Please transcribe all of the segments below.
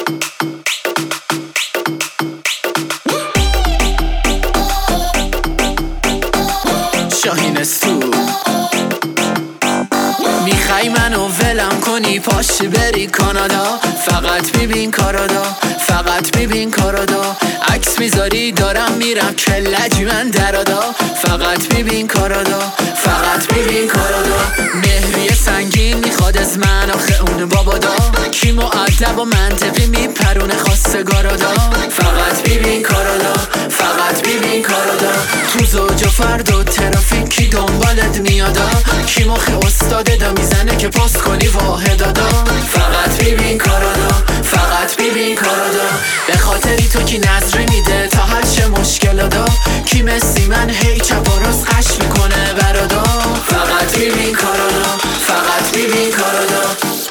شاهین استو میخوای منو ولم کنی پاشی بری کانادا، فقط ببین کارادا، فقط ببین کارادا. عکس میذاری دارم میرم کلجی من درادا، فقط ببین کارادا، فقط ببین کارادا. مهریه سنگین میخواد از من آخه اون بابادا، کی مؤدب و منطقی میپرونه خواستگارادا، فقط ببین کارادا، فقط ببین کارادا. تو زوج و فرد و ترافیکی دنبالت میادا، کی مخ استاده دا میزنه که پاس کنی واحدادا، فقط ببین کارادا، فقط ببین کارادا. به خاطری تو کی نظری میده تا هر چه مشکلادا، کی مثی من هی چپ و راست قش میکنه برادا، فقط ببین کارادا، فقط ببین کارادا.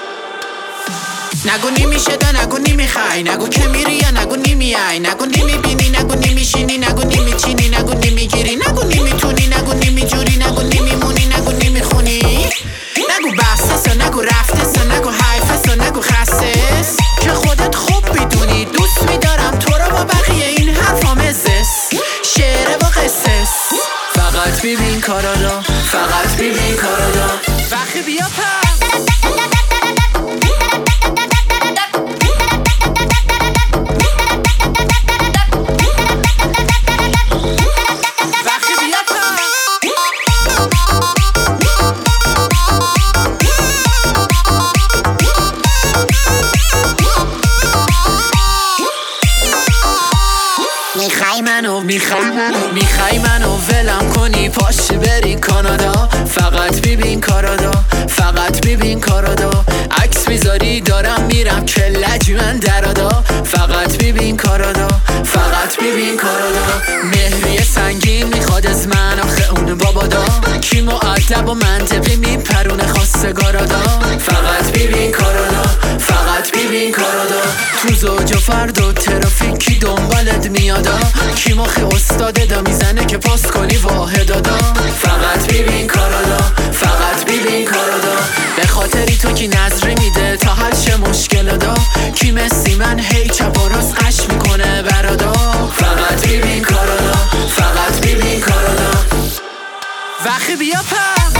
نگو نمیشه نگو نمیخوای، نگو که میری یا نگو نمیای، نگو نمیبینی نگو نمیشینی، نگو نمیچینی نگو نمیگیری، نگو نمیتونی نگو نمیجوری، نگو نمیمونی نگو نمیخونی، نگو بحثس و نگو رفتس و نگو حیفس و نگو خستس، که خودت خوب بدونی دوست میدارم تو رو با بقیه این حرفام ازس، شعره و قصص. فقط ببین کارادا، فقط ببین کارادا. وقتی بیا پر میخوای منو ولم کنی پاشی بری کانادا، فقط ببین کارادا، فقط ببین کارادا. عکس میذاری دارم میرم کلجی من درادا، فقط ببین کارادا، فقط ببین کارادا. مهریه سنگین میخواد از من آخه اون بابادا، کی مؤدب و منطقی میپرونه خواستگارادا، فقط ببین کارادا، فقط ببین کارادا. تو زوج و فرد و ترافیکی دنبالت میادا، کی مخ استاده دا میزنه که پاس کنی واحدادا، فقط ببین کارادا، فقط ببین کارادا. به خاطری تو کی نظری میده تا هر چه مشکلادا، کی مثی من هی چپ و راست قش میکنه برادا، فقط ببین کارادا، فقط ببین کارادا. وقتی بیا پر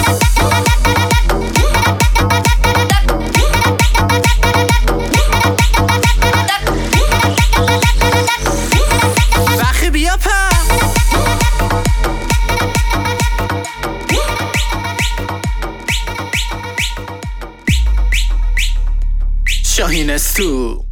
شاهین استو.